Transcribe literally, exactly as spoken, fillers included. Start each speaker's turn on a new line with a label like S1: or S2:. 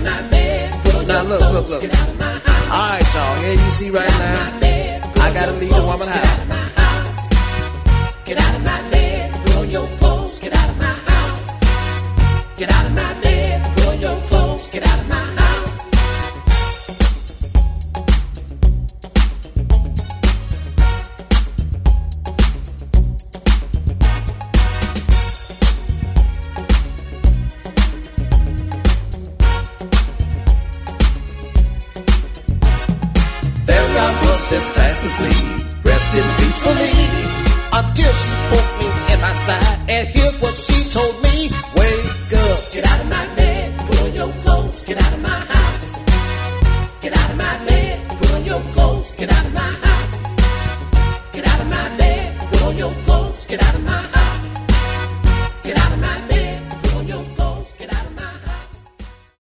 S1: Now look, look, look. Alright, y'all, here you see right now, I gotta leave the woman house.
S2: Get out of my bed, put on your clothes, get out of my house. Get out of my bed, put on your clothes, get out of my house.
S1: Just fast asleep, resting peacefully, until she poked me in my side. And here's what she told me: wake up, get out.